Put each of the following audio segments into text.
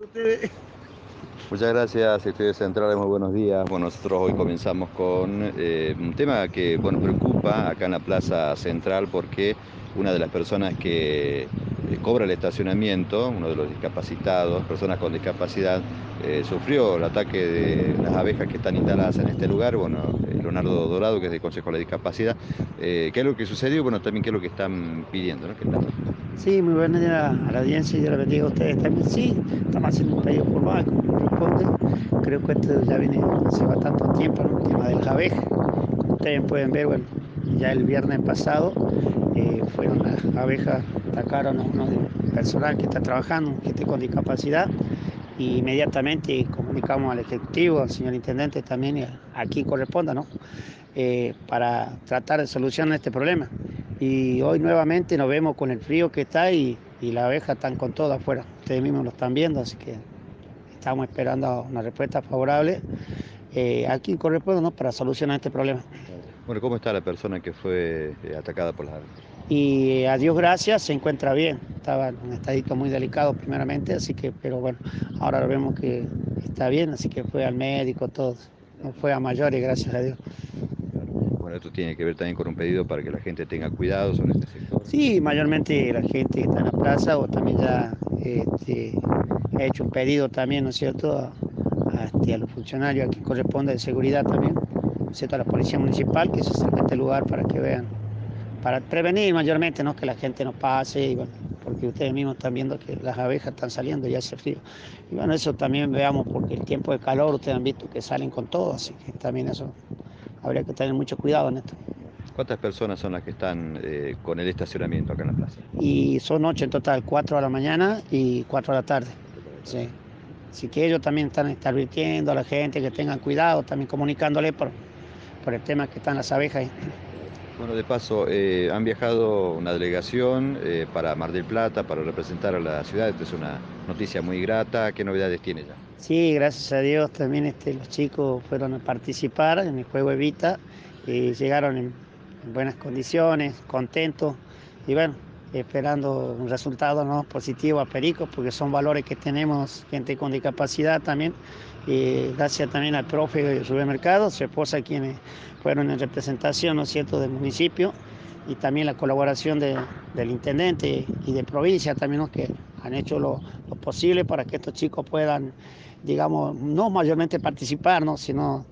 ustedes. Muchas gracias, Estudios Centrales, muy buenos días. Bueno, nosotros hoy comenzamos con un tema que bueno, preocupa acá en la Plaza Central porque una de las personas que cobra el estacionamiento, uno de los discapacitados, personas con discapacidad, sufrió el ataque de las abejas que están instaladas en este lugar. Bueno, Leonardo Dorado, que es del Consejo de la Discapacidad. ¿Qué es lo que sucedió? Bueno, también qué es lo que están pidiendo, ¿no? Sí, muy buenos días a la audiencia y yo les bendiga a ustedes también. Sí, estamos haciendo un pedido formal como corresponde. Creo que esto ya viene hace bastante tiempo, ¿no? El tema de las abejas. Como ustedes pueden ver, bueno, ya el viernes pasado fueron las abejas, atacaron a uno del personal que está trabajando, gente con discapacidad, y inmediatamente comunicamos al Ejecutivo, al señor Intendente también, y a quien corresponda, ¿no? Para tratar de solucionar este problema. Y hoy nuevamente nos vemos con el frío que está y las abejas están con todo afuera. Ustedes mismos lo están viendo, así que estamos esperando una respuesta favorable a quien corresponde, ¿no? Para solucionar este problema. Bueno, ¿cómo está la persona que fue atacada por las abejas? Y a Dios gracias se encuentra bien. Estaba en un estadito muy delicado primeramente, así que, pero bueno, ahora vemos que está bien, así que fue al médico, todo. No fue a mayores, gracias a Dios. Bueno, esto tiene que ver también con un pedido para que la gente tenga cuidado sobre este sector. Sí, mayormente la gente que está en la plaza o también ya ha hecho un pedido también, ¿no es cierto?, a los funcionarios a quien corresponde de seguridad también, ¿no es cierto?, a la policía municipal que se acerque a este lugar para que vean, para prevenir mayormente, ¿no?, que la gente no pase, y bueno, porque ustedes mismos están viendo que las abejas están saliendo y hace frío. Y bueno, eso también veamos porque el tiempo de calor ustedes han visto que salen con todo, así que también eso habría que tener mucho cuidado en esto. ¿Cuántas personas son las que están con el estacionamiento acá en la plaza? Y son 8 en total, 4 a la mañana y 4 a la tarde. 4 de la tarde. Sí. Así que ellos también están advirtiendo a la gente que tengan cuidado, también comunicándole por el tema que están las abejas ahí. Bueno, de paso, han viajado una delegación para Mar del Plata, para representar a la ciudad. Esta es una noticia muy grata. ¿Qué novedades tiene ya? Sí, gracias a Dios también los chicos fueron a participar en el juego Evita y llegaron en buenas condiciones, contentos y bueno, esperando un resultado, ¿no?, positivo a Perico, porque son valores que tenemos gente con discapacidad también. Y gracias también al profe Rubén Mercado, su esposa, quienes fueron en representación, ¿no es cierto?, del municipio, y también la colaboración del intendente y de provincia también, ¿no?, que han hecho lo posible para que estos chicos puedan, digamos, no mayormente participar, ¿no?, sino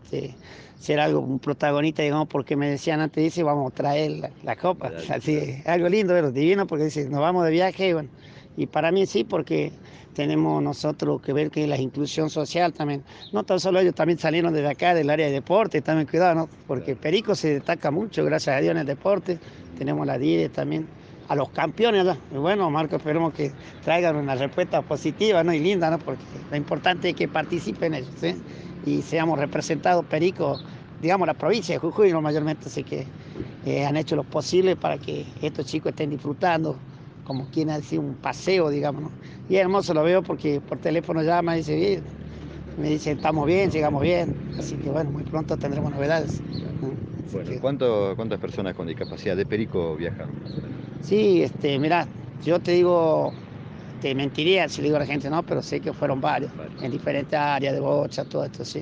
ser algo, un protagonista, digamos, porque me decían antes, dice, vamos a traer la copa, Medalla, así, claro. algo lindo, pero divino, porque dice, nos vamos de viaje, y bueno, y para mí sí, porque tenemos nosotros que ver que la inclusión social también, no tan solo ellos, también salieron desde acá, del área de deporte, también cuidado, ¿no?, porque Claro. Perico se destaca mucho, gracias a Dios, en el deporte, tenemos la DIDE también, a los campeones allá. Y bueno, Marco, esperemos que traigan una respuesta positiva, ¿no?, y linda, ¿no?, porque lo importante es que participen ellos, ¿sí?, y seamos representados, Perico, digamos, la provincia de Jujuy, ¿no?, mayormente, así que han hecho lo posible para que estos chicos estén disfrutando, como quien hace un paseo, digamos, ¿no? Y es hermoso, lo veo porque por teléfono llama y dice, bien, me dice, estamos bien, llegamos bien, así que bueno, muy pronto tendremos novedades, Claro. ¿no? Así Bueno, que ¿cuántas personas con discapacidad de Perico viajaron más o menos? sí, mira, yo te digo, te mentiría si le digo a la gente, no, pero sé que fueron varios, Varios. en diferentes áreas de bocha, todo esto, sí.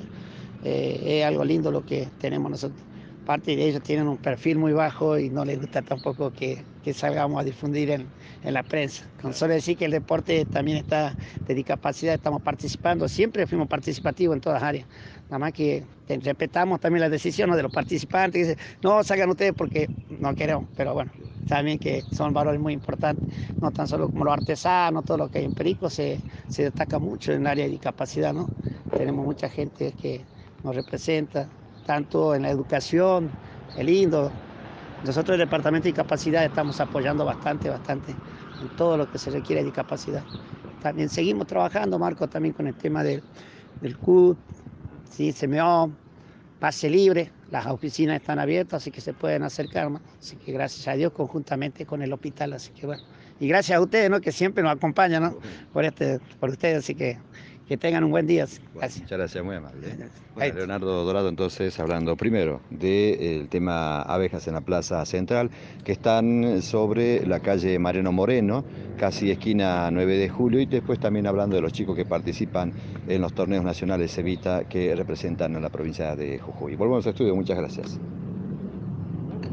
Es algo lindo lo que tenemos nosotros. Parte de ellos tienen un perfil muy bajo y no les gusta tampoco que salgamos a difundir en la prensa. Con Claro. solo decir que el deporte también está de discapacidad, estamos participando, siempre fuimos participativos en todas las áreas. Nada más que respetamos también las decisiones de los participantes, que dicen, no, salgan ustedes porque no queremos, pero bueno, también que son valores muy importantes, no tan solo como los artesanos, todo lo que hay en Perico se destaca mucho en el área de discapacidad, ¿no? Tenemos mucha gente que nos representa, tanto en la educación, es lindo. Nosotros el Departamento de Discapacidad estamos apoyando bastante en todo lo que se requiere de discapacidad. También seguimos trabajando, Marco, también con el tema del CUT, ¿sí? CMO, pase libre, las oficinas están abiertas, así que se pueden acercar, ¿no? Así que gracias a Dios, conjuntamente con el hospital, así que bueno. Y gracias a ustedes, ¿no?, que siempre nos acompañan, ¿no?, Bueno. por ustedes, así que Que tengan un buen día. Bueno, Gracias. muchas gracias, muy amable. Ahí Bueno, está. Leonardo Dorado entonces hablando primero del tema abejas en la Plaza Central, que están sobre la calle Mariano Moreno, casi esquina 9 de julio, y después también hablando de los chicos que participan en los torneos nacionales Evita que representan a la provincia de Jujuy. Volvemos al estudio, muchas gracias.